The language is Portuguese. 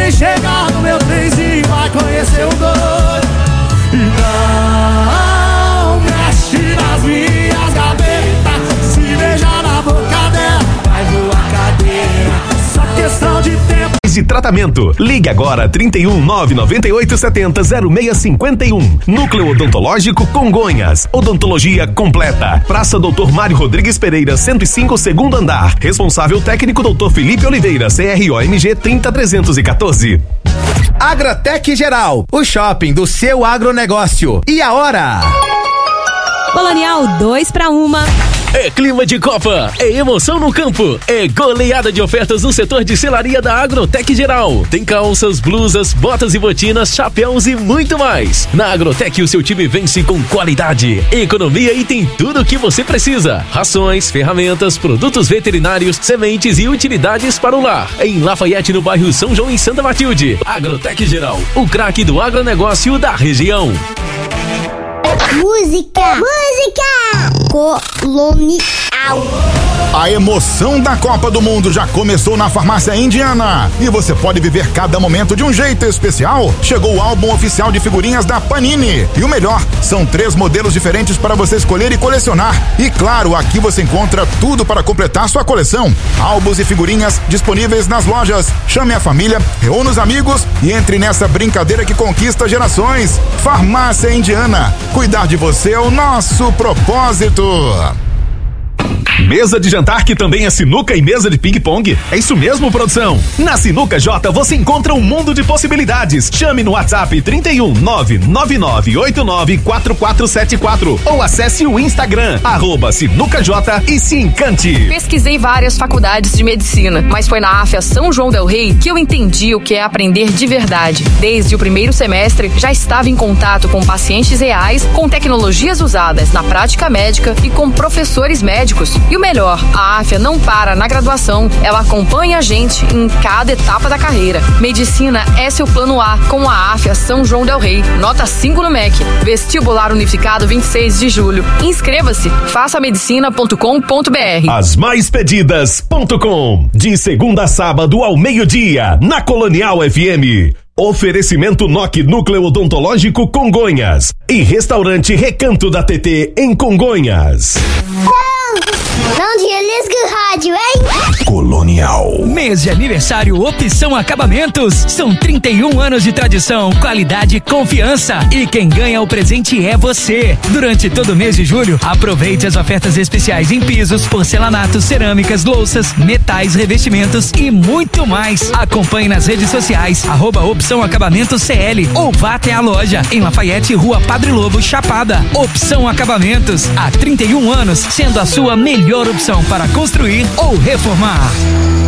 Vem chegar no meu trenzinho, vai conhecer o doido. E não mexe nas minhas gavetas. Se beijar na boca dela, vai voar cadeira. Só questão de tempo. De tratamento. Ligue agora 31 998 70 0651. Núcleo Odontológico Congonhas. Odontologia completa. Praça Dr. Mário Rodrigues Pereira, 105, segundo andar. Responsável técnico Dr. Felipe Oliveira, CROMG 30314. Agratec Geral, o shopping do seu agronegócio. E a hora? Colonial 2 para 1. É clima de Copa, é emoção no campo, é goleada de ofertas no setor de selaria da Agrotec Geral. Tem calças, blusas, botas e botinas, chapéus e muito mais. Na Agrotec o seu time vence com qualidade, economia e tem tudo o que você precisa. Rações, ferramentas, produtos veterinários, sementes e utilidades para o lar. Em Lafayette, no bairro São João, em Santa Matilde. Agrotec Geral, o craque do agronegócio da região. Música Colonial. A emoção da Copa do Mundo já começou na Farmácia Indiana e você pode viver cada momento de um jeito especial. Chegou o álbum oficial de figurinhas da Panini e o melhor, são 3 modelos diferentes para você escolher e colecionar. E claro, aqui você encontra tudo para completar sua coleção. Álbuns e figurinhas disponíveis nas lojas. Chame a família, reúna os amigos e entre nessa brincadeira que conquista gerações. Farmácia Indiana, cuidar de você é o nosso propósito. Mesa de jantar que também é sinuca e mesa de ping-pong? É isso mesmo, produção? Na Sinuca J você encontra um mundo de possibilidades. Chame no WhatsApp 31 99989 4474 ou acesse o Instagram @SinucaJ e se encante. Pesquisei várias faculdades de medicina, mas foi na AFIA São João del Rei que eu entendi o que é aprender de verdade. Desde o primeiro semestre já estava em contato com pacientes reais, com tecnologias usadas na prática médica e com professores médicos. E o melhor, a AFIA não para na graduação, ela acompanha a gente em cada etapa da carreira. Medicina é seu plano A com a AFIA São João del Rei. Nota 5 no MEC. Vestibular Unificado 26 de julho. Inscreva-se, façamedicina.com.br. Asmaispedidas.com. De segunda a sábado ao meio-dia, na Colonial FM. Oferecimento NOC Núcleo Odontológico Congonhas e Restaurante Recanto da TT em Congonhas. Não desliga o rádio, hein? Colonial. Mês de aniversário Opção Acabamentos. São 31 anos de tradição, qualidade e confiança. E quem ganha o presente é você. Durante todo o mês de julho, aproveite as ofertas especiais em pisos, porcelanatos, cerâmicas, louças, metais, revestimentos e muito mais. Acompanhe nas redes sociais, @Opção Acabamentos CL ou vá até a loja em Lafayette, Rua Padre Lobo, Chapada. Opção Acabamentos, há 31 anos, sendo a sua melhor opção para construir ou reformar.